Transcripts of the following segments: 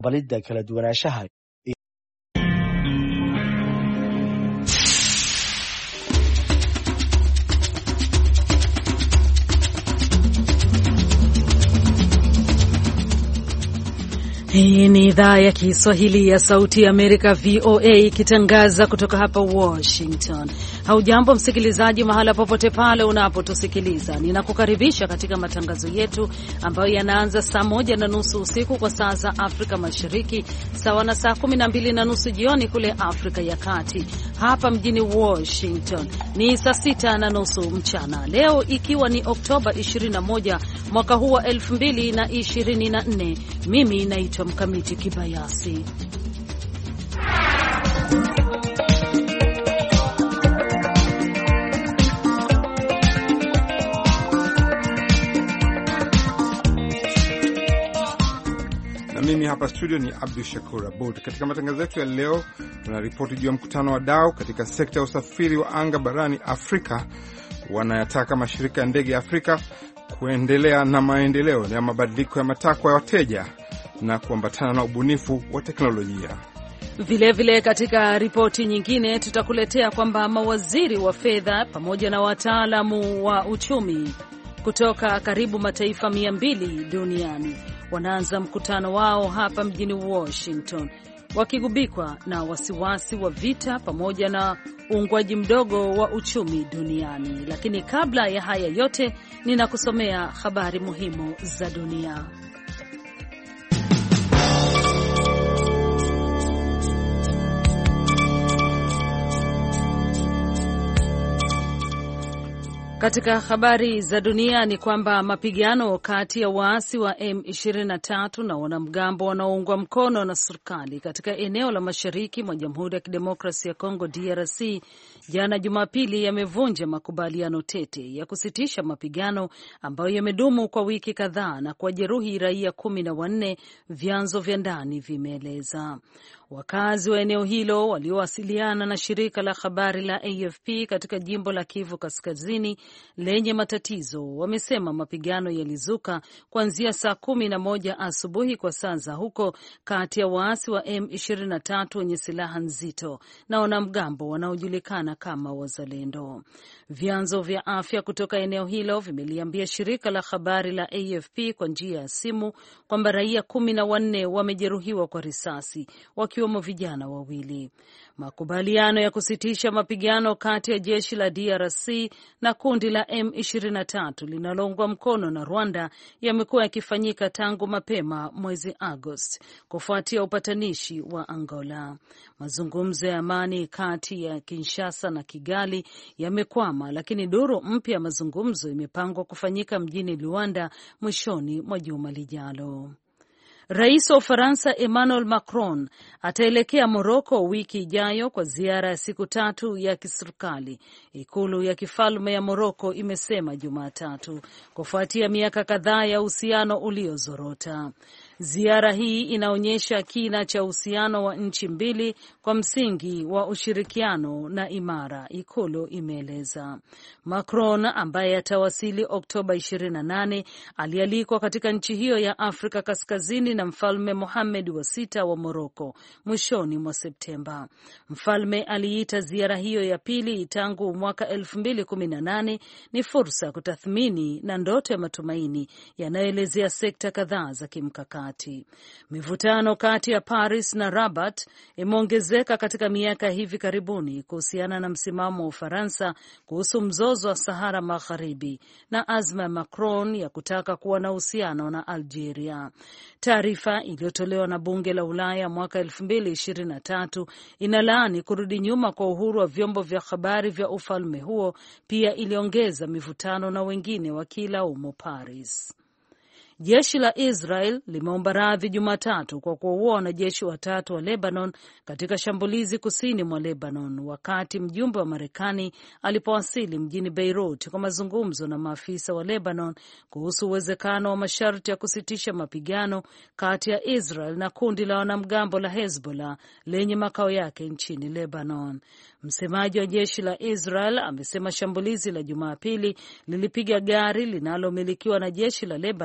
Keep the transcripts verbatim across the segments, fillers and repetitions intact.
balidda kala duwanaanshaha. Hii ni idhaa ya Kiswahili ya Sauti ya Amerika V O A ikitangaza kutoka hapa Washington. Haujambo msikilizaji mahala popote pale unapotusikiliza. Ninakukaribisha katika matangazo yetu ambayo yanaanza saa moja na nusu usiku kwa saa za Afrika Mashariki, sawa na saa kumi na mbili na nusu jioni kule Afrika ya Kati. Hapa mjini Washington ni saa sita na nusu mchana. Leo ikiwa ni Oktoba ishirini na moja mwaka huu wa elfu mbili na ishirini na nne. Mimi naitwa Mkamiti Kibayasi. Na mimi hapa studio ni Abdul Shakur Abud. Katika matangazo yetu ya leo tunaripoti juu ya mkutano wa dau katika sekta ya usafiri wa anga barani Afrika. Wanayataka mashirika ya ndege ya Afrika kuendelea na maendeleo ya mabadiliko ya matakwa ya wateja na kuambatana na ubunifu wa teknolojia. Vile vile katika ripoti nyingine tutakuletea kwamba mawaziri wa fedha pamoja na wataalamu wa uchumi kutoka karibu mataifa mia mbili duniani wanaanza mkutano wao hapa mjini Washington, wakigubikwa na wasiwasi wa vita pamoja na uungwaji mdogo wa uchumi duniani. Lakini kabla ya haya yote, ninakusomea habari muhimu za dunia. Katika habari za dunia ni kwamba mapigano kati ya waasi wa M ishirini na tatu na wanamgambo wanaoungwa mkono na serikali katika eneo la mashariki mwa Jamhuri ya Kidemokrasia ya Kongo D R C jana Jumapili yamevunja makubaliano tete ya kusitisha mapigano ambayo yamedumu kwa wiki kadhaa na kuwajeruhi raia kumi na wanne, vyanzo vya ndani vimeeleza. Wakazi wa eneo hilo waliowasiliana na shirika la habari la A F P katika jimbo la Kivu Kaskazini lenye matatizo wamesema mapigano yalizuka kuanzia saa kumi na moja asubuhi kwa saa za huko kati ya waasi wa M ishirini na tatu wenye silaha nzito na wanamgambo wanaojulikana kama Wazalendo. Vyanzo vya afya kutoka eneo hilo vimeliambia shirika la habari la A F P kwa njia ya simu kwamba raia kumi na wanne wamejeruhiwa kwa risasi, wakiwemo vijana wawili. Makubaliano ya kusitisha mapigano kati ya jeshi la D R C na kundi la M ishirini na tatu linaloungwa mkono na Rwanda yamekuwa yakifanyika tangu mapema mwezi Agosti kufuatia upatanishi wa Angola. Mazungumzo ya amani kati ya Kinshasa na Kigali yamekwama, lakini duru mpya ya mazungumzo imepangwa kufanyika mjini Luanda mwishoni mwa juma lijalo. Rais wa Ufaransa Emmanuel Macron ataelekea Moroko wiki ijayo kwa ziara ya siku tatu ya kiserikali, ikulu ya kifalme ya Moroko imesema Jumatatu, kufuatia miaka kadhaa ya uhusiano uliozorota. Ziara hii inaonyesha kina cha uhusiano wa nchi mbili kwa msingi wa ushirikiano na imara, ikulu imeeleza. Macron ambaye atawasili Oktoba ishirini na nane alialikwa katika nchi hiyo ya Afrika Kaskazini na Mfalme Mohamed wa sita wa Moroko mwishoni mwa Septemba. Mfalme aliita ziara hiyo ya pili tangu mwaka elfu mbili kumi na nane ni fursa ya kutathmini na ndoto ya matumaini yanayoelezea sekta kadhaa za kimkakati. Mivutano kati ya Paris na Rabat imeongezeka katika miaka hivi karibuni kuhusiana na msimamo wa Ufaransa kuhusu mzozo wa Sahara Magharibi na azma ya Macron ya kutaka kuwa na uhusiano na Algeria. Taarifa iliyotolewa na bunge la Ulaya mwaka elfu mbili ishirini na tatu inalaani kurudi nyuma kwa uhuru wa vyombo vya habari vya ufalme huo. Pia iliongeza mivutano na wengine wakilaumu Paris. Jeshi la Israel limeomba radhi Jumatatu kwa kuwaua wanajeshi watatu wa Lebanon katika shambulizi kusini mwa Lebanon, wakati mjumbe wa Marekani alipowasili mjini Beirut kwa mazungumzo na maafisa wa Lebanon kuhusu uwezekano wa masharti ya kusitisha mapigano kati ya Israel na kundi la wanamgambo la Hezbollah lenye makao yake nchini Lebanon. Msemaji wa jeshi la Israel amesema shambulizi la Jumapili lilipiga gari linalomilikiwa na jeshi la Lebanon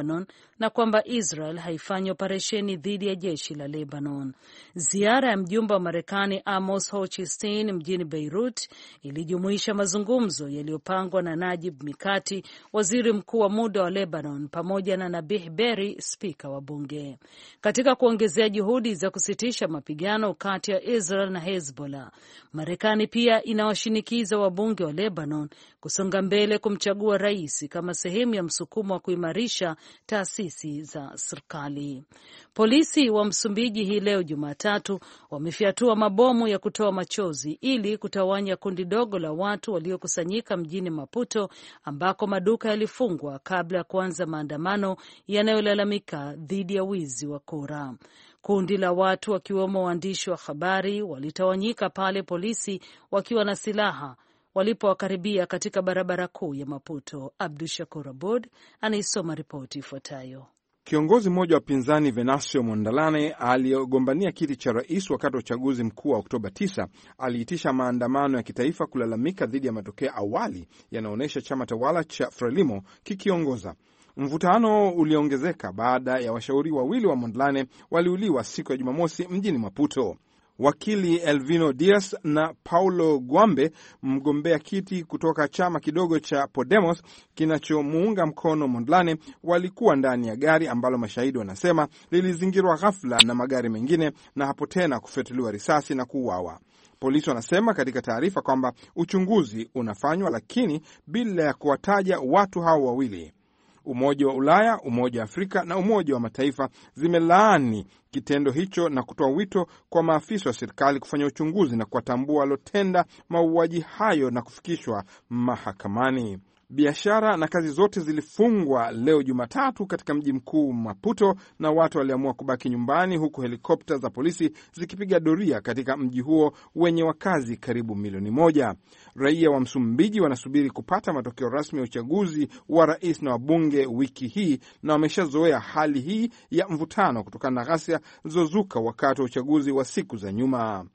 na kwamba Israel haifanyi operesheni dhidi ya jeshi la Lebanon. Ziara ya mjumbe wa Marekani Amos Hochstein mjini Beirut ilijumuisha mazungumzo yaliyopangwa na Najib Mikati, waziri mkuu wa muda wa Lebanon, pamoja na Nabih Berri, spika wa bunge. Katika kuongezea juhudi za kusitisha mapigano kati ya Israel na Hezbollah, Marekani pia inawashinikiza wabunge wa Lebanon kusonga mbele kumchagua rais kama sehemu ya msukumo wa kuimarisha taasisi za serikali. Polisi wa Msumbiji hii leo Jumatatu wamefyatua mabomu ya kutoa machozi ili kutawanya kundi dogo la watu waliokusanyika mjini Maputo ambako maduka yalifungwa kabla ya kuanza maandamano yanayolalamika dhidi ya wizi wa kura. Kundi la watu wakiwemo waandishi wa habari walitawanyika pale polisi wakiwa na silaha walipowakaribia katika barabara kuu ya Maputo. Abdu Shakur Abud anaisoma ripoti ifuatayo. Kiongozi mmoja wa upinzani Venancio Mondlane aliyogombania kiti cha rais wakati wa uchaguzi mkuu wa Oktoba tisa aliitisha maandamano ya kitaifa kulalamika dhidi ya matokeo awali yanaonyesha chama tawala cha Frelimo kikiongoza. Mvutano uliongezeka baada ya washauri wawili wa Mondlane waliuliwa siku ya Jumamosi mjini Maputo. Wakili Elvino Dias na Paulo Guambe, mgombea kiti kutoka chama kidogo cha Podemos kinachomuunga mkono Mondlane, walikuwa ndani ya gari ambalo mashahidi wanasema lilizingirwa ghafla na magari mengine na hapo tena kufyatuliwa risasi na kuuawa. Polisi wanasema katika taarifa kwamba uchunguzi unafanywa, lakini bila ya kuwataja watu hao wawili. Umoja wa Ulaya, Umoja wa Afrika na Umoja wa Mataifa zimelaani kitendo hicho na kutoa wito kwa maafisa wa serikali kufanya uchunguzi na kuwatambua walotenda mauaji hayo na kufikishwa mahakamani. Biashara na kazi zote zilifungwa leo Jumatatu katika mji mkuu Maputo na watu waliamua kubaki nyumbani, huku helikopta za polisi zikipiga doria katika mji huo wenye wakazi karibu milioni moja. Raia wa Msumbiji wanasubiri kupata matokeo rasmi ya uchaguzi wa rais na wabunge wiki hii na wameshazoea hali hii ya mvutano kutokana na ghasia zilizozuka wakati wa uchaguzi wa siku za nyuma.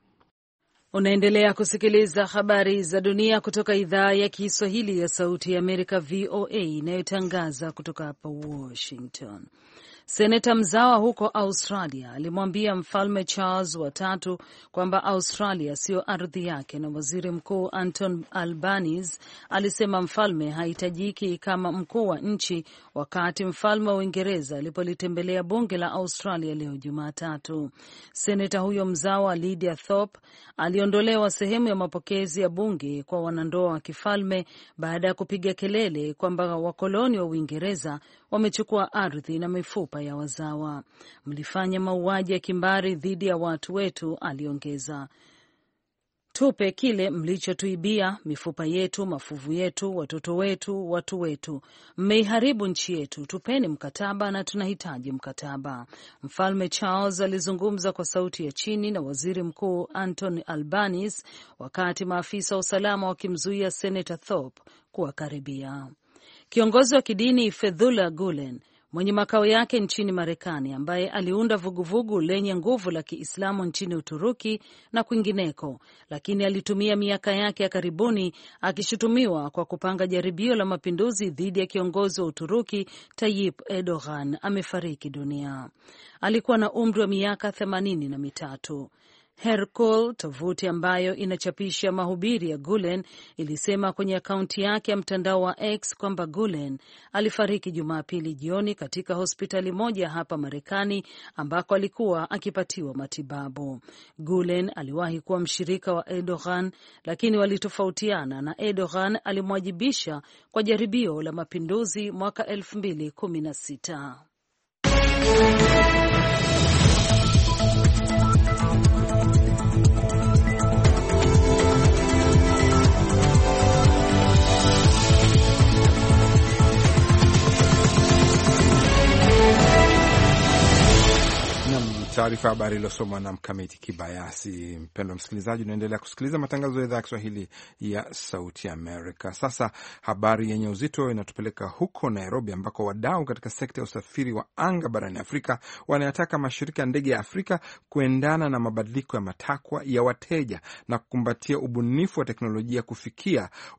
Unaendelea kusikiliza habari za dunia kutoka idhaa ya Kiswahili ya Sauti ya Amerika, V O A, inayotangaza kutoka hapa Washington. Seneta mzawa huko Australia alimwambia Mfalme Charles wa tatu kwamba Australia sio ardhi yake, na waziri mkuu Anthony Albanese alisema mfalme hahitajiki kama mkuu wa nchi wakati mfalme wa Uingereza alipolitembelea bunge la Australia leo Jumatatu. Seneta huyo mzawa Lydia Thorpe aliondolewa sehemu ya mapokezi ya bunge kwa wanandoa wa kifalme baada ya kupiga kelele kwamba wakoloni wa Uingereza wamechukua ardhi na mifupa ya wazawa. Mlifanya mauaji ya kimbari dhidi ya watu wetu, aliongeza. Tupe kile mlichotuibia, mifupa yetu, mafuvu yetu, watoto wetu, watu wetu. Mmeiharibu nchi yetu, tupeni mkataba na tunahitaji mkataba. Mfalme Charles alizungumza kwa sauti ya chini na waziri mkuu Anthony Albanese wakati maafisa wa usalama wakimzuia Senator Thorpe kuwakaribia. Kiongozi wa kidini Fethullah Gulen mwenye makao yake nchini Marekani, ambaye aliunda vuguvugu lenye nguvu la Kiislamu nchini Uturuki na kwingineko, lakini alitumia miaka yake ya karibuni akishutumiwa kwa kupanga jaribio la mapinduzi dhidi ya kiongozi wa Uturuki Tayyip Erdogan, amefariki dunia. Alikuwa na umri wa miaka themanini na mitatu. Hercule, tovuti ambayo inachapisha mahubiri ya Gulen, ilisema kwenye akaunti yake ya mtandao wa X kwamba Gulen alifariki Jumapili jioni katika hospitali moja hapa Marekani ambako alikuwa akipatiwa matibabu. Gulen aliwahi kuwa mshirika wa Erdogan, lakini walitofautiana na Erdogan alimwajibisha kwa jaribio la mapinduzi mwaka elfu mbili kumi na sita. Taarifa habari iliyosomwa na Mkamiti Kibayasi. Mpendwa msikilizaji, unaendelea kusikiliza matangazo ya idhaa ya Kiswahili ya Sauti Amerika. Sasa habari yenye uzito inatupeleka huko Nairobi, ambako wadau katika sekta ya usafiri wa anga barani Afrika wanayataka mashirika ya ndege ya Afrika kuendana na mabadiliko ya matakwa ya wateja na kukumbatia ubunifu wa teknolojia kufikia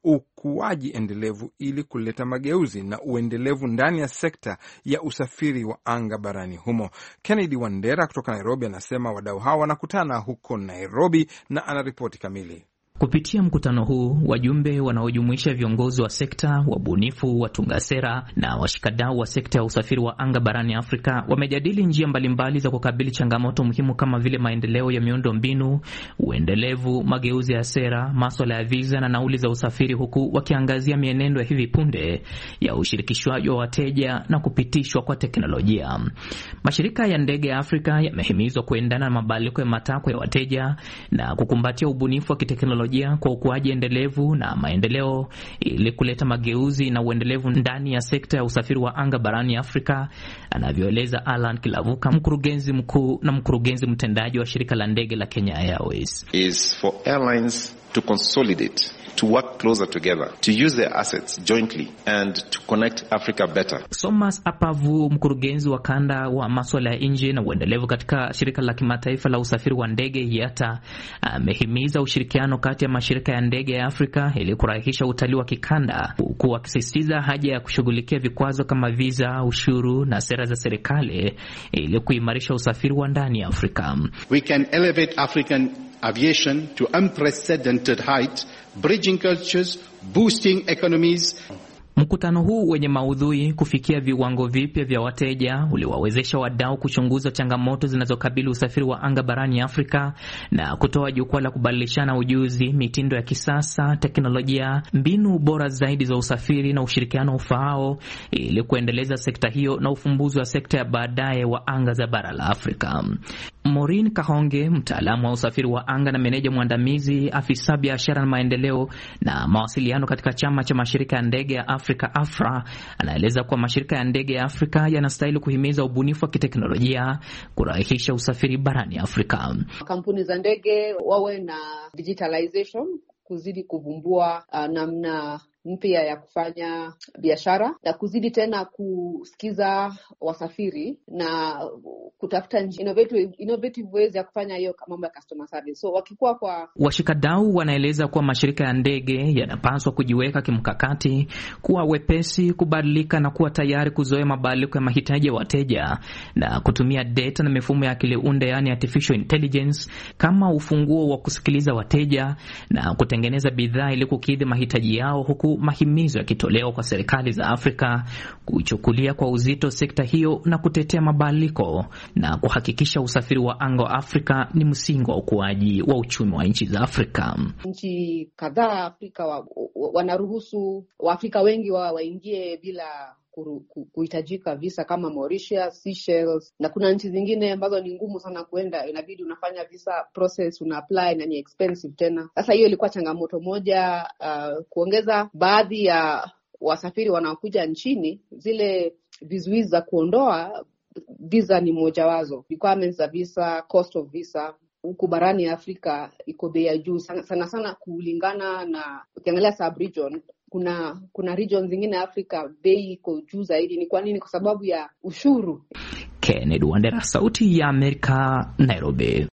ukuaji endelevu ili kuleta mageuzi na uendelevu ndani ya sekta ya usafiri wa anga barani humo. Kennedy Wandera kutoka Nairobi anasema wadau hao wanakutana huko Nairobi na anaripoti kamili. Kupitia mkutano huu, wajumbe wanaojumuisha viongozi wa sekta, wabunifu, watunga sera na washikadau wa sekta ya usafiri wa anga barani Afrika wamejadili njia mbalimbali za kukabili changamoto muhimu kama vile maendeleo ya miundo mbinu, uendelevu, mageuzi ya sera, masuala ya visa na nauli za usafiri, huku wakiangazia mienendo ya hivi punde ya ushirikishwaji wa wateja na kupitishwa kwa teknolojia. Mashirika ya ndege ya Afrika yamehimizwa kuendana na mabadiliko ya matakwa ya wateja na kukumbatia ubunifu wa kiteknolojia kwa ukuaji endelevu na maendeleo ili kuleta mageuzi na uendelevu ndani ya sekta ya usafiri wa anga barani Afrika, anavyoeleza Alan Kilavuka, mkurugenzi mkuu na mkurugenzi mtendaji wa shirika la ndege la Kenya Airways. Is for airlines to consolidate, to work closer together, to use their assets jointly and to connect Africa better. Thomas Apavu, mkurugenzi wa kanda wa masuala ya nje na uendelevu katika shirika la kimataifa la usafiri wa ndege I A T A, amehimiza ushirikiano kati ya mashirika ya ndege ya Afrika ili kurahisisha utalii wa kikanda, huku akisisitiza haja ya kushughulikia vikwazo kama visa, ushuru na sera za serikali ili kuimarisha usafiri wa ndani ya Afrika. We can elevate African aviation to unprecedented height, bridging cultures, boosting economies. Mkutano huu wenye maudhui kufikia viwango vipya vya wateja uliwawezesha wadau kuchunguza changamoto zinazokabili usafiri wa anga barani Afrika na kutoa jukwaa la kubadilishana ujuzi, mitindo ya kisasa, teknolojia, mbinu bora zaidi za usafiri na ushirikiano ufaao ili kuendeleza sekta hiyo na ufumbuzi wa sekta ya baadaye wa anga za bara la Afrika. Maureen Kahonge, mtaalamu wa usafiri wa anga na meneja mwandamizi afisa biashara na maendeleo na mawasiliano katika chama cha mashirika ya ndege ya Afrika Afra, anaeleza kuwa mashirika ya ndege ya Afrika yanastahili kuhimiza ubunifu wa kiteknolojia kurahisisha usafiri barani Afrika. Kampuni za ndege wawe na digitalization, kuzidi kuvumbua uh, namna mpya ya kufanya biashara na kuzidi tena kusikiza wasafiri na kutafuta innovative innovative ways ya kufanya hiyo mambo ya customer service. So wakikuwa kwa washikadau wanaeleza kuwa mashirika ya ndege yanapaswa kujiweka kimkakati, kuwa wepesi kubadilika na kuwa tayari kuzoea mabadiliko ya mahitaji ya wateja na kutumia data na mifumo ya akili unde, yani artificial intelligence, kama ufunguo wa kusikiliza wateja na kutengeneza bidhaa ili kukidhi mahitaji yao, huku mahimizo yakitolewa kwa serikali za Afrika kuichukulia kwa uzito sekta hiyo na kutetea mabadiliko na kuhakikisha usafiri wa anga wa Afrika ni msingi wa ukuaji wa uchumi wa nchi za Afrika. Nchi kadhaa Afrika wa, wa, wanaruhusu Waafrika wengi wa waingie bila kuhitajika visa kama Mauritius, Seychelles, na kuna nchi zingine ambazo ni ngumu sana kuenda, inabidi unafanya visa process, una apply na ni expensive tena. Sasa hiyo ilikuwa changamoto moja, uh, kuongeza baadhi ya wasafiri wanaokuja nchini, zile vizuizi za kuondoa visa ni moja wazo. Requirements za visa, cost of visa huku barani Afrika iko bei ya juu sana, sana sana kulingana na ukiangalia sub region. Kuna kuna regions zingine Afrika bei iko juu zaidi. Ni kwa nini? Kwa sababu ya ushuru. Kennedy Wandera, Sauti ya Amerika, Nairobi.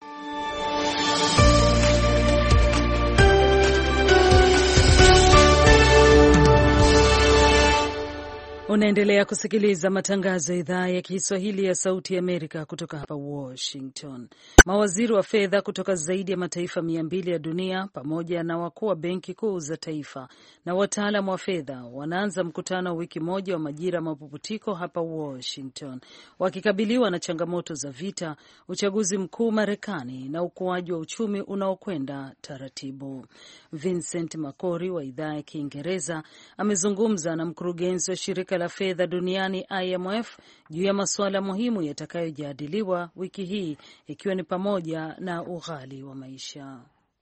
Unaendelea kusikiliza matangazo ya idhaa ya Kiswahili ya Sauti ya Amerika kutoka hapa Washington. Mawaziri wa fedha kutoka zaidi ya mataifa mia mbili ya dunia pamoja na wakuu wa benki kuu za taifa na wataalamu wa fedha wanaanza mkutano wiki moja wa majira mapuputiko hapa Washington, wakikabiliwa na changamoto za vita, uchaguzi mkuu Marekani na ukuaji wa uchumi unaokwenda taratibu. Vincent Makori wa idhaa ya Kiingereza amezungumza na mkurugenzi wa shirika la fedha duniani I M F juu ya masuala muhimu yatakayojadiliwa wiki hii, ikiwa ni pamoja na ughali wa maisha.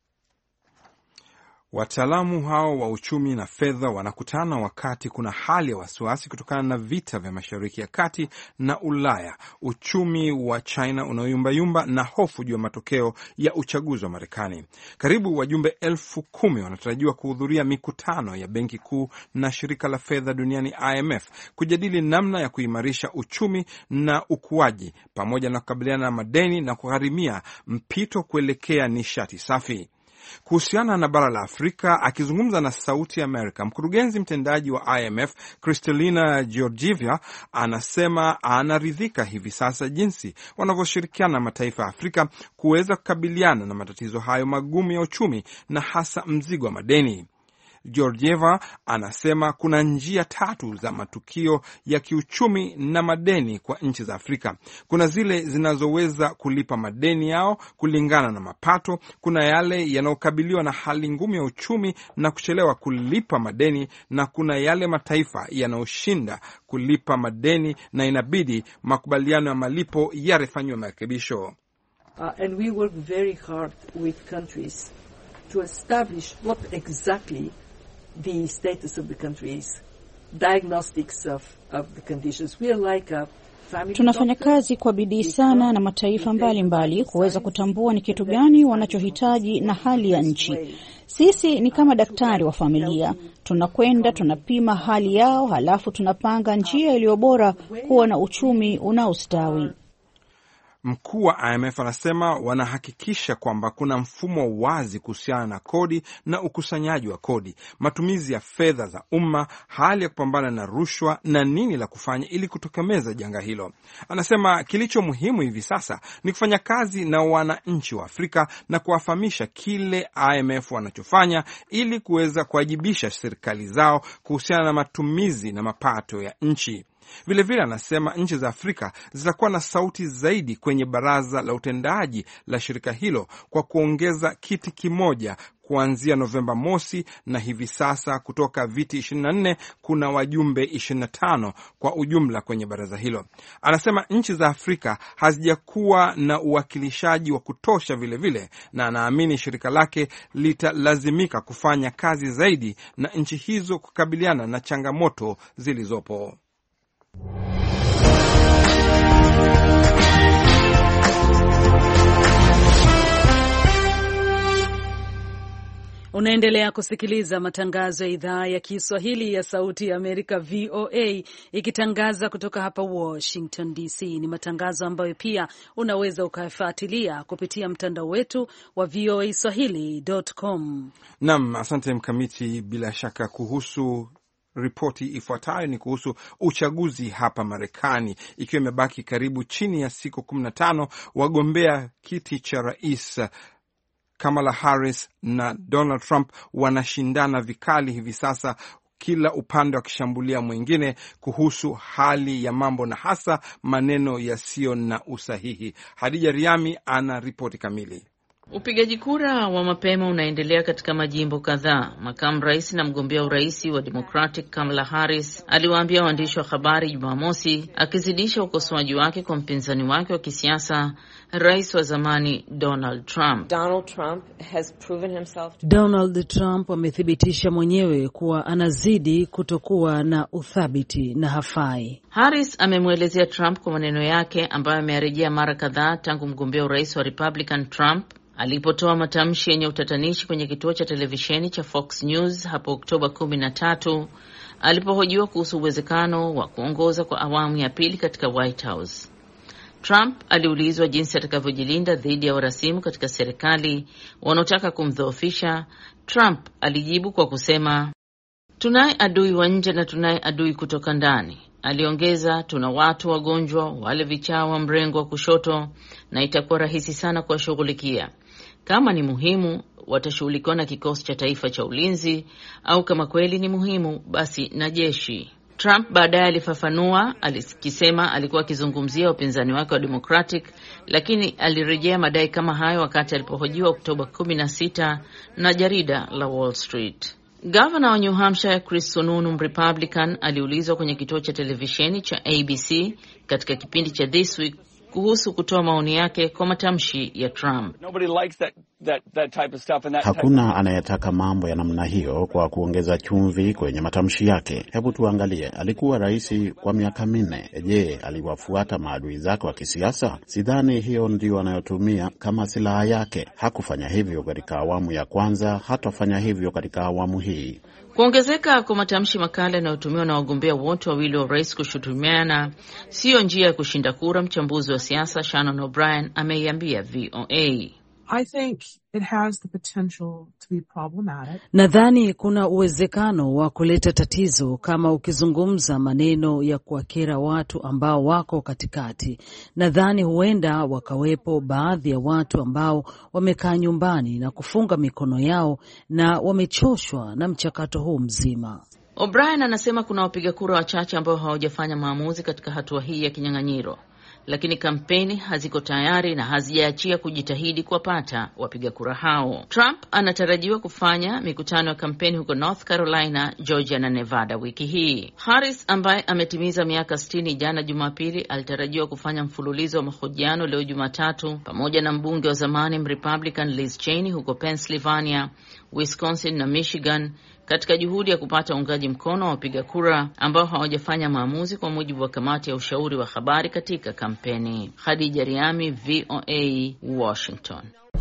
Wataalamu hao wa uchumi na fedha wanakutana wakati kuna hali ya wasiwasi kutokana na vita vya Mashariki ya Kati na Ulaya, uchumi wa China unaoyumbayumba na hofu juu ya matokeo ya uchaguzi wa Marekani. Karibu wajumbe elfu kumi wanatarajiwa kuhudhuria mikutano ya Benki Kuu na Shirika la Fedha Duniani I M F kujadili namna ya kuimarisha uchumi na ukuaji pamoja na kukabiliana na madeni na kugharimia mpito kuelekea nishati safi. Kuhusiana na bara la Afrika, akizungumza na Sauti ya Amerika, mkurugenzi mtendaji wa I M F Kristalina Georgieva anasema anaridhika hivi sasa jinsi wanavyoshirikiana na mataifa ya Afrika kuweza kukabiliana na matatizo hayo magumu ya uchumi na hasa mzigo wa madeni. Georgieva anasema kuna njia tatu za matukio ya kiuchumi na madeni kwa nchi za Afrika. Kuna zile zinazoweza kulipa madeni yao kulingana na mapato, kuna yale yanayokabiliwa na hali ngumu ya uchumi na kuchelewa kulipa madeni, na kuna yale mataifa yanayoshinda kulipa madeni na inabidi makubaliano ya malipo yarefanywe marekebisho. Uh, and we work very hard with countries to establish what exactly the status of the countries, diagnostics of, of the conditions. We are like a family. Tunafanya kazi kwa bidii sana na mataifa mbalimbali kuweza kutambua ni kitu gani wanachohitaji na hali ya nchi. Sisi ni kama daktari wa familia. Tunakwenda, tunapima hali yao, halafu tunapanga njia iliyo bora kuwa na uchumi unaostawi. Mkuu wa I M F anasema wanahakikisha kwamba kuna mfumo wazi kuhusiana na kodi na ukusanyaji wa kodi, matumizi ya fedha za umma, hali ya kupambana na rushwa na nini la kufanya ili kutokomeza janga hilo. Anasema kilicho muhimu hivi sasa ni kufanya kazi na wananchi wa Afrika na kuwafahamisha kile I M F wanachofanya ili kuweza kuwajibisha serikali zao kuhusiana na matumizi na mapato ya nchi. Vilevile anasema nchi za Afrika zitakuwa na sauti zaidi kwenye baraza la utendaji la shirika hilo kwa kuongeza kiti kimoja kuanzia Novemba mosi, na hivi sasa kutoka viti ishirini na nne kuna wajumbe ishirini na tano kwa ujumla kwenye baraza hilo. Anasema nchi za Afrika hazijakuwa na uwakilishaji wa kutosha vilevile vile, na anaamini shirika lake litalazimika kufanya kazi zaidi na nchi hizo kukabiliana na changamoto zilizopo. Unaendelea kusikiliza matangazo ya idhaa ya Kiswahili ya Sauti ya Amerika V O A ikitangaza kutoka hapa Washington D C. Ni matangazo ambayo pia unaweza ukafuatilia kupitia mtandao wetu wa v o a swahili dot com. Naam, asante Mkamiti. Bila shaka kuhusu ripoti ifuatayo ni kuhusu uchaguzi hapa Marekani, ikiwa imebaki karibu chini ya siku kumi na tano. Wagombea kiti cha rais Kamala Harris na Donald Trump wanashindana vikali hivi sasa, kila upande wakishambulia mwingine kuhusu hali ya mambo na hasa maneno yasiyo na usahihi. Hadija Riami ana ripoti kamili. Upigaji kura wa mapema unaendelea katika majimbo kadhaa. Makamu rais na mgombea urais wa Democratic Kamala Harris aliwaambia waandishi wa habari Jumamosi, akizidisha ukosoaji wake kwa mpinzani wake wa kisiasa, rais wa zamani Donald Trump. Donald Trump has proven himself. Donald Trump amethibitisha mwenyewe kuwa anazidi kutokuwa na uthabiti na hafai. Harris amemwelezea Trump kwa maneno yake ambayo amerejea mara kadhaa tangu mgombea urais wa Republican Trump alipotoa matamshi yenye utatanishi kwenye kituo cha televisheni cha Fox News hapo Oktoba kumi na tatu alipohojiwa kuhusu uwezekano wa kuongoza kwa awamu ya pili katika White House. Trump aliulizwa jinsi atakavyojilinda dhidi ya warasimu katika serikali wanaotaka kumdhoofisha. Trump alijibu kwa kusema, tunaye adui wa nje na tunaye adui kutoka ndani. Aliongeza, tuna watu wagonjwa, wale vichaa wa mrengo wa kushoto, na itakuwa rahisi sana kuwashughulikia. Kama ni muhimu, watashughulikiwa na kikosi cha taifa cha ulinzi, au kama kweli ni muhimu, basi na jeshi. Trump baadaye alifafanua, alikisema alikuwa akizungumzia upinzani wake wa Democratic, lakini alirejea madai kama hayo wakati alipohojiwa Oktoba kumi na sita na jarida la Wall Street. Gavana wa New Hampshire Chris Sununu, Republican, aliulizwa kwenye kituo cha televisheni cha A B C katika kipindi cha This Week kuhusu kutoa maoni yake kwa matamshi ya Trump. Hakuna anayetaka mambo ya namna hiyo kwa kuongeza chumvi kwenye matamshi yake. Hebu tuangalie, alikuwa rais kwa miaka minne. Je, aliwafuata maadui zake wa kisiasa? Sidhani hiyo ndio anayotumia kama silaha yake. Hakufanya hivyo katika awamu ya kwanza, hatafanya hivyo katika awamu hii. Kuongezeka kwa matamshi makali yanayotumiwa na wagombea wote wawili wa rais kushutumiana sio njia ya kushinda kura, mchambuzi wa siasa Shannon O'Brien ameiambia V O A. I think it has the potential to be problematic. Nadhani kuna uwezekano wa kuleta tatizo kama ukizungumza maneno ya kuwakera watu ambao wako katikati. Nadhani huenda wakawepo baadhi ya watu ambao wamekaa nyumbani na kufunga mikono yao na wamechoshwa na mchakato huu mzima. O'Brien anasema kuna wapiga kura wachache ambao hawajafanya maamuzi katika hatua hii ya kinyang'anyiro, lakini kampeni haziko tayari na hazijaachia kujitahidi kuwapata wapiga kura hao. Trump anatarajiwa kufanya mikutano ya kampeni huko North Carolina, Georgia na Nevada wiki hii. Harris ambaye ametimiza miaka sitini jana Jumapili alitarajiwa kufanya mfululizo wa mahojiano leo Jumatatu pamoja na mbunge wa zamani Republican Liz Cheney huko Pennsylvania, Wisconsin na Michigan katika juhudi ya kupata uungaji mkono wa wapiga kura ambao hawajafanya maamuzi, kwa mujibu wa kamati ya ushauri wa habari katika kampeni. Khadija Riami, V O A, Washington.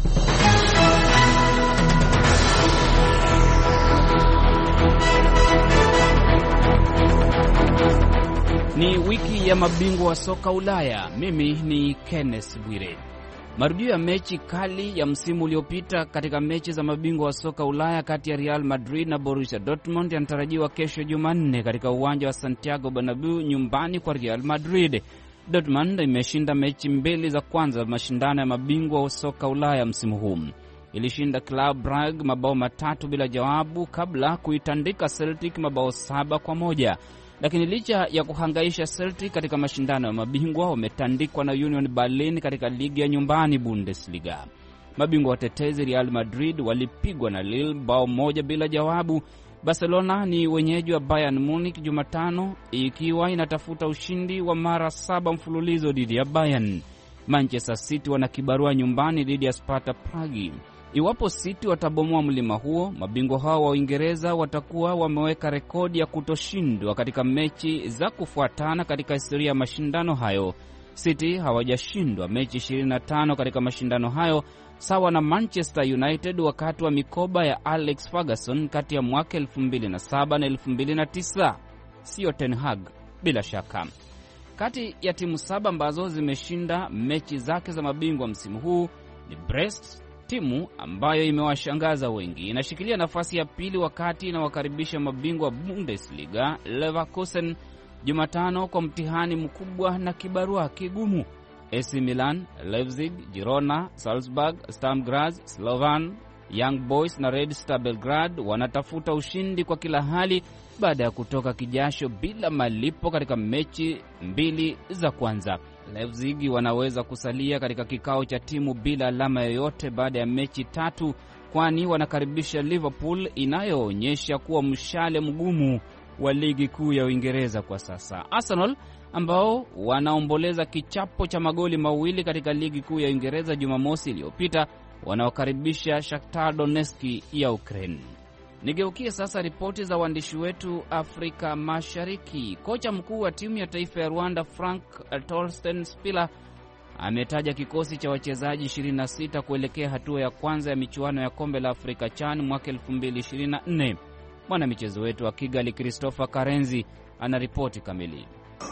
Ni wiki ya mabingwa wa soka Ulaya. Mimi ni Kenneth Bwire. Marudio ya mechi kali ya msimu uliopita katika mechi za mabingwa wa soka Ulaya kati ya Real Madrid na Borussia Dortmund yanatarajiwa kesho Jumanne katika uwanja wa Santiago Bernabeu, nyumbani kwa Real Madrid. Dortmund imeshinda mechi mbili za kwanza za mashindano ya mabingwa wa soka Ulaya msimu huu. Ilishinda Club Brugge mabao matatu bila jawabu kabla kuitandika Celtic mabao saba kwa moja. Lakini licha ya kuhangaisha Celtic katika mashindano ya mabingwa, wametandikwa na Union Berlin katika ligi ya nyumbani Bundesliga. Mabingwa watetezi Real Madrid walipigwa na Lille bao moja bila jawabu. Barcelona ni wenyeji wa Bayern Munich Jumatano, ikiwa inatafuta ushindi wa mara saba mfululizo dhidi ya Bayern. Manchester City wana kibarua nyumbani dhidi ya Sparta Prague. Iwapo City watabomoa mlima huo, mabingwa hao wa Uingereza watakuwa wameweka rekodi ya kutoshindwa katika mechi za kufuatana katika historia ya mashindano hayo. City hawajashindwa mechi ishirini na tano katika mashindano hayo, sawa na Manchester United wakati wa mikoba ya Alex Ferguson kati ya mwaka elfu mbili na saba na elfu mbili na tisa. Sio Ten Hag bila shaka. Kati ya timu saba ambazo zimeshinda mechi zake za mabingwa msimu huu ni Brest, timu ambayo imewashangaza wengi. Inashikilia nafasi ya pili wakati inawakaribisha mabingwa Bundesliga Leverkusen Jumatano kwa mtihani mkubwa na kibarua kigumu. A C Milan, Leipzig, Girona, Salzburg, Sturm Graz, Slovan, Young Boys na Red Star Belgrade wanatafuta ushindi kwa kila hali baada ya kutoka kijasho bila malipo katika mechi mbili za kwanza. Leipzig wanaweza kusalia katika kikao cha timu bila alama yoyote baada ya mechi tatu, kwani wanakaribisha Liverpool inayoonyesha kuwa mshale mgumu wa ligi kuu ya Uingereza kwa sasa. Arsenal ambao wanaomboleza kichapo cha magoli mawili katika ligi kuu ya Uingereza Jumamosi iliyopita wanaokaribisha Shakhtar Donetsk ya Ukraine. Nigeukie sasa ripoti za waandishi wetu Afrika Mashariki. Kocha mkuu wa timu ya taifa ya Rwanda Frank Torsten Spiller ametaja kikosi cha wachezaji ishirini na sita kuelekea hatua ya kwanza ya michuano ya kombe la Afrika CHAN mwaka elfu mbili ishirini na nne. Mwana michezo wetu wa Kigali Christopher Karenzi anaripoti kamili.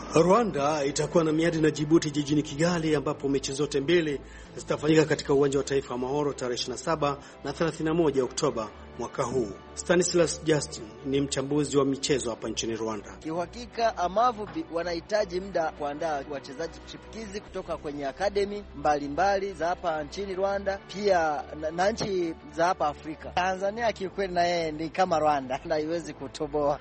Rwanda itakuwa na miadi na Djibouti jijini Kigali, ambapo mechi zote mbili zitafanyika katika uwanja wa taifa wa Mahoro tarehe ishirini na saba na thelathini na moja Oktoba mwaka huu. Stanislas Justin ni mchambuzi wa michezo hapa nchini Rwanda. Kiuhakika Amavubi wanahitaji muda kuandaa wachezaji chipukizi kutoka kwenye akademi mbalimbali za hapa nchini Rwanda, pia na, na nchi za hapa Afrika. Tanzania kiukweli na yeye ni kama Rwanda, haiwezi kutoboa.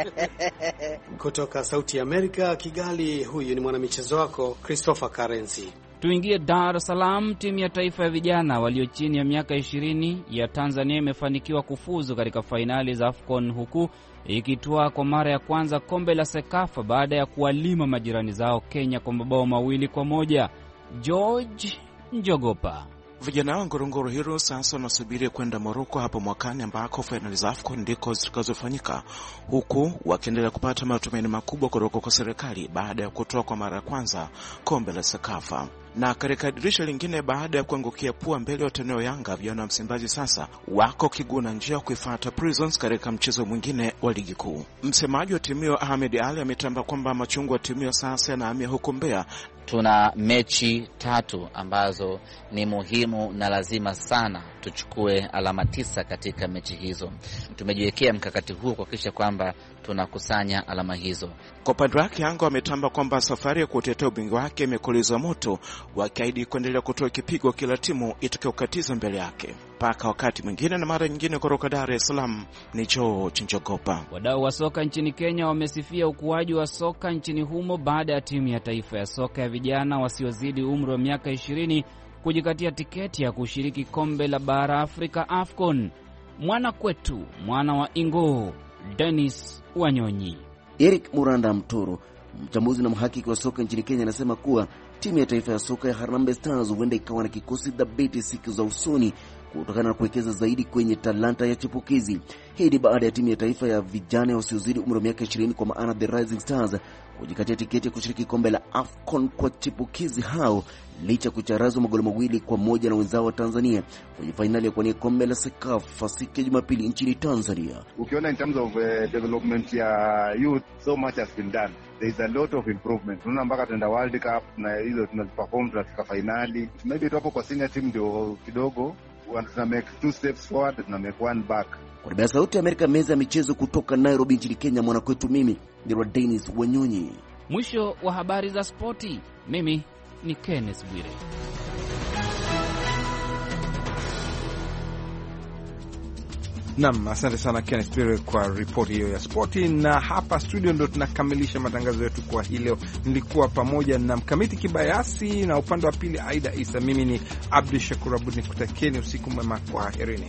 Kutoka Sauti ya Amerika Kigali, huyu ni mwanamichezo wako Christopher Karenzi. Tuingie Dar es Salaam. Timu ya taifa ya vijana walio chini ya miaka ishirini ya Tanzania imefanikiwa kufuzu katika fainali za AFCON, huku ikitwaa kwa mara ya kwanza kombe la Sekafa baada ya kuwalima majirani zao Kenya kwa mabao mawili kwa moja. George Njogopa. Vijana wa Ngorongoro Heroes sasa wanasubiri kwenda Morocco hapo mwakani, ambako fainali za AFCON ndiko zitakazofanyika, huku wakiendelea kupata matumaini makubwa kutoka kwa serikali baada ya kutoa kwa mara ya kwanza kombe la Sekafa. Na katika dirisha lingine, baada ya kuangukia pua mbele ya watani wa Yanga, vijana wa Msimbazi sasa wako kiguna njia kuifuata Prisons katika mchezo mwingine wa ligi kuu. Msemaji wa timu hiyo Ahmed Ali ametamba kwamba machungu wa timu hiyo sasa yanahamia huko Mbeya. Tuna mechi tatu ambazo ni muhimu na lazima sana tuchukue alama tisa katika mechi hizo. Tumejiwekea mkakati huu kuhakikisha kwamba tunakusanya alama hizo. Kwa upande wake, Yanga wametamba kwamba safari ya kutetea ubingwa wake imekolezwa moto, wakiahidi kuendelea kutoa kipigo kila timu itakayokatiza mbele yake. Mpaka wakati mwingine na mara nyingine, kutoka Dar es Salaam ni Joe Chinjogopa. Wadau wa soka nchini Kenya wamesifia ukuaji wa soka nchini humo baada ya timu ya taifa ya soka ya vijana wasiozidi umri wa miaka ishirini kujikatia tiketi ya kushiriki kombe la bara Afrika AFCON. Mwana kwetu, mwana wa Ingo, Dennis Wanyonyi. Eric Muranda Mtoro, mchambuzi na mhakiki wa soka nchini Kenya, anasema kuwa timu ya taifa ya soka ya Harambee Stars huenda ikawa na kikosi dhabiti siku za usoni kutokana na kuwekeza zaidi kwenye talanta ya chipukizi. Hii ni baada ya timu ya taifa ya vijana wasiozidi umri wa miaka ishirini kwa maana The Rising Stars kujikatia tiketi ya kushiriki kombe la AFCON kwa chipukizi hao, licha kucharazwa magoli mawili kwa moja na wenzao wa Tanzania kwenye finali ya kuwania kombe la Sekafa siku ya Jumapili nchini Tanzania. Ukiona in terms of uh, development ya youth, so much has been done. There is a lot of improvement. Tunaona mpaka tunaenda World Cup na hizo tunaziperform, tunafika finali. Maybe tu hapo kwa senior team ndio kidogo tuna make two steps forward, tuna make one back. Kwa sababu Sauti ya Amerika, meza ya michezo kutoka Nairobi nchini Kenya, mwana kwetu mimi ni Dennis Wanyonyi. Mwisho wa habari za spoti. Mimi ni Kenneth Bwire. Naam, asante sana Kenneth Bwire kwa ripoti hiyo ya spoti. Na hapa studio ndo tunakamilisha matangazo yetu kwa hii leo. Nilikuwa pamoja na Mkamiti Kibayasi na upande wa pili Aida Isa. Mimi ni Abdul Shakur Abud, nikutakieni usiku mwema, kwa herini.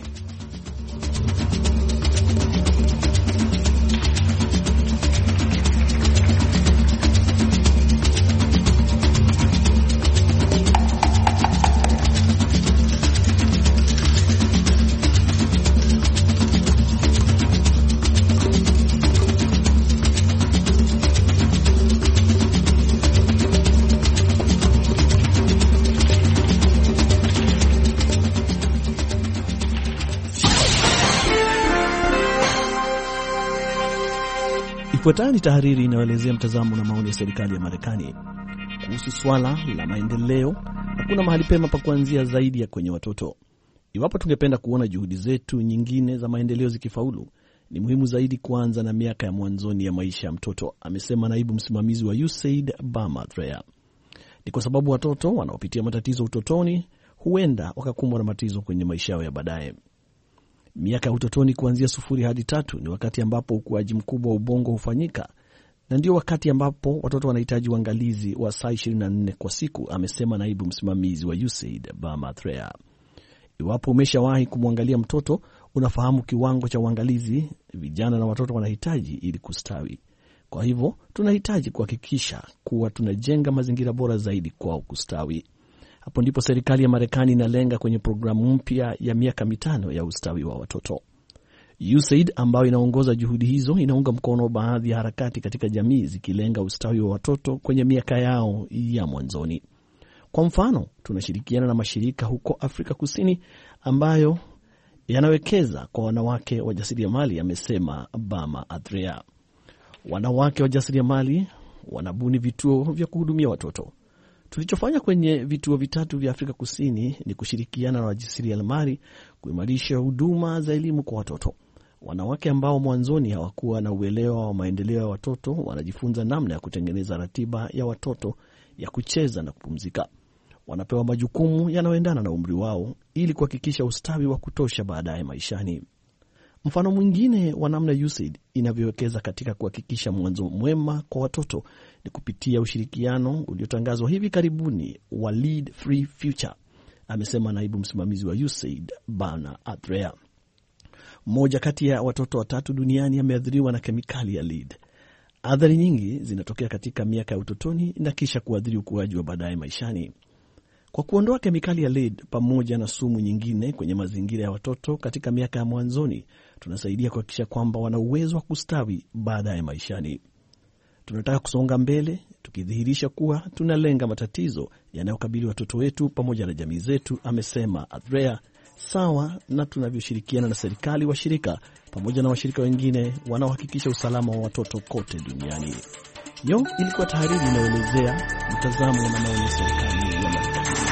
Ifuatayo ni tahariri inayoelezea mtazamo na maoni ya serikali ya Marekani kuhusu swala la maendeleo. Hakuna mahali pema pa kuanzia zaidi ya kwenye watoto. Iwapo tungependa kuona juhudi zetu nyingine za maendeleo zikifaulu, ni muhimu zaidi kuanza na miaka ya mwanzoni ya maisha ya mtoto, amesema naibu msimamizi wa U S A I D Bama Threya. Ni kwa sababu watoto wanaopitia matatizo utotoni huenda wakakumbwa na matatizo kwenye maisha yao ya baadaye. Miaka ya utotoni kuanzia sufuri hadi tatu ni wakati ambapo ukuaji mkubwa wa ubongo hufanyika, na ndio wakati ambapo watoto wanahitaji uangalizi wa saa ishirini na nne kwa siku, amesema naibu msimamizi wa U S A I D Bama Threya. Iwapo umeshawahi kumwangalia mtoto, unafahamu kiwango cha uangalizi vijana na watoto wanahitaji ili kustawi. Kwa hivyo, tunahitaji kuhakikisha kuwa tunajenga mazingira bora zaidi kwao kustawi. Hapo ndipo serikali ya Marekani inalenga kwenye programu mpya ya miaka mitano ya ustawi wa watoto. U S A I D ambayo inaongoza juhudi hizo inaunga mkono baadhi ya harakati katika jamii zikilenga ustawi wa watoto kwenye miaka yao ya mwanzoni. Kwa mfano, tunashirikiana na mashirika huko Afrika Kusini ambayo yanawekeza kwa wanawake wajasiriamali, amesema Bama Threya. Wanawake wajasiriamali wanabuni vituo vya kuhudumia watoto. Tulichofanya kwenye vituo vitatu vya Afrika Kusini ni kushirikiana na wajasiriamali kuimarisha huduma za elimu kwa watoto. Wanawake ambao mwanzoni hawakuwa na uelewa wa maendeleo ya watoto wanajifunza namna ya kutengeneza ratiba ya watoto ya kucheza na kupumzika. Wanapewa majukumu yanayoendana na umri wao ili kuhakikisha ustawi wa kutosha baadaye maishani. Mfano mwingine wa namna U S A I D inavyowekeza katika kuhakikisha mwanzo mwema kwa watoto ni kupitia ushirikiano uliotangazwa hivi karibuni wa Lead Free Future, amesema naibu msimamizi wa U S A I D Bana Threya. Mmoja kati ya watoto watatu duniani ameathiriwa na kemikali ya lead. Athari nyingi zinatokea katika miaka ya utotoni na kisha kuathiri ukuaji wa baadaye maishani. Kwa kuondoa kemikali ya lead pamoja na sumu nyingine kwenye mazingira ya watoto katika miaka ya mwanzoni, tunasaidia kuhakikisha kwamba wana uwezo wa kustawi baadaye maishani. Tunataka kusonga mbele tukidhihirisha kuwa tunalenga matatizo yanayokabili watoto wetu pamoja na jamii zetu, amesema Adrea, sawa na tunavyoshirikiana na serikali, washirika pamoja na washirika wengine wanaohakikisha usalama wa watoto kote duniani. Hiyo ilikuwa tahariri inayoelezea mtazamo na maoni ya serikali ya Marekani.